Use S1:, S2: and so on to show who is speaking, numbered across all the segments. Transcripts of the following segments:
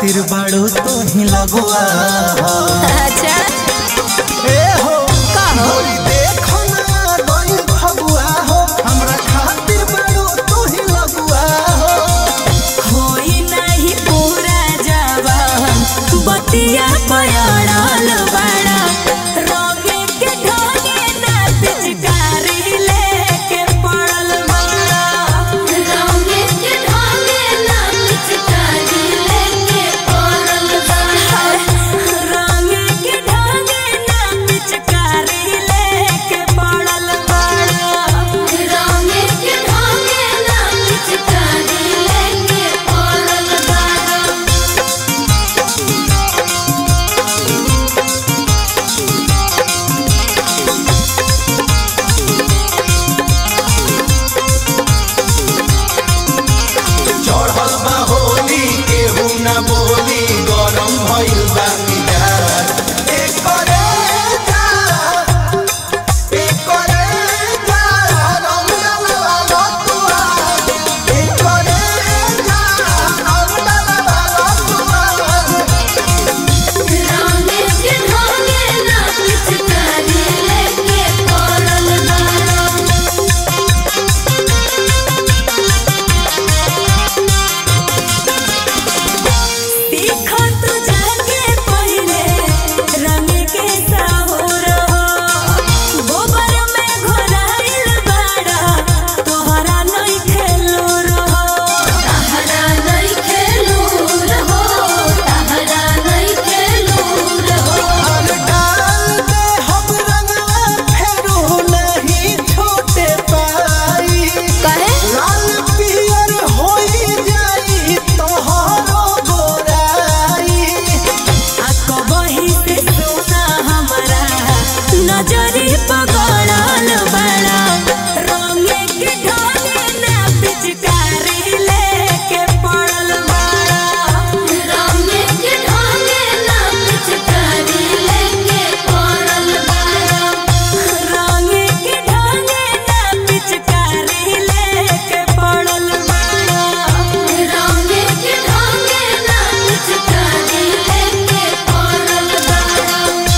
S1: खातिर बाड़ू तो ही लगुआ।
S2: अच्छा
S1: ए हो का होरी देखो ना गई फगुआ हो हमरा खातिर बाड़ू तो ही लगुआ हो।
S2: होई नहीं पूरा जवान बतिया पयड़ल बड़ा रोगे के ढोगे ना पिचकारी लेके पड़ल बड़ा रोगे के ढोगे ना पिचकारी लेके पड़ल बड़ा रोगे के ढोगे ना पिचकारी लेके पड़ल बड़ा रोगे के ढोगे ना पिचकारी लेके पड़ल बड़ा।
S1: चढ़ल बा होली केहू ना बोली गरम भइल बा मिजाज। एकरे जा रंग डालवा लतुआ। एकरे जा रंग डालवा लतुआ।
S2: रोगे के ढोगे ना पिचकारी लेके पड़ल बड़ा देखो तू जाके पहिले रंग के साहुर हो गोबर में घोराइल बड़ा तोहरा नहीं खेलो रहो तहरा नहीं खेलो रहो तहरा नहीं खेलो रहो।
S1: हर डाल दे हम रंगवा फेरू नहीं छोटे पाई।
S2: कहे
S1: लाल पियर होई जाई तोहरो गोराई।
S2: कबही से सुना हमारा नजरी पगड़ल बड़ा रोगे के ढोगे ना पिचकारी लेके पड़ल बड़ा रोगे के ढोगे ना पिचकारी लेके पड़ल बड़ा रोगे के ढोगे ना पिचकारी लेके पड़ल बड़ा रोगे के ढोगे ना पिचकारी लेके पड़ल बड़ा।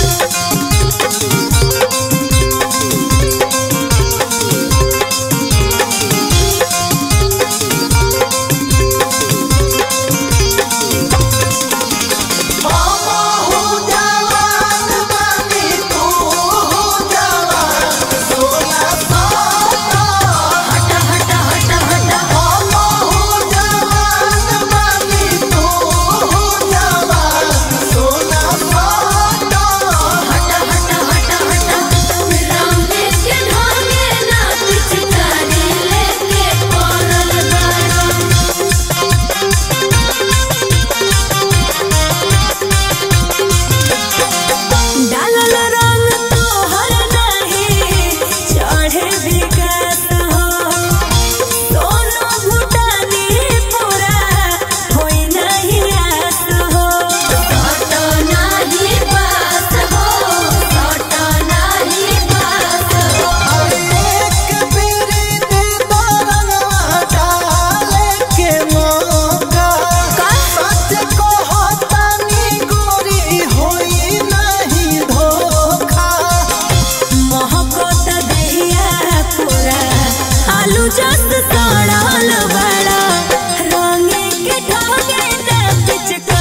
S1: हमहू जवान बानी तू जवान सोना साता।
S2: हटा हटा हटा हटा
S1: हमहू जवान बानी तू जवान सोना साता।
S2: हटा हटा हटा हटा रोगे के ढोगे ना पिचकारी लेके पड़ल बड़ा डालल रंग तोहर नहीं चढ़े विकास हो सोनो भूटानी पूरा होई नहीं आस हो सट नहीं बास हो सट नहीं बास हो।
S1: एक बेरी दे दो रंगवा डाले के मौका। सच कहतानी गोरी होई नहीं धोखा।
S2: महकत दहिया पूरा आलू जस सड़ल बड़ा रोगे के ढोगे ना पिचकारी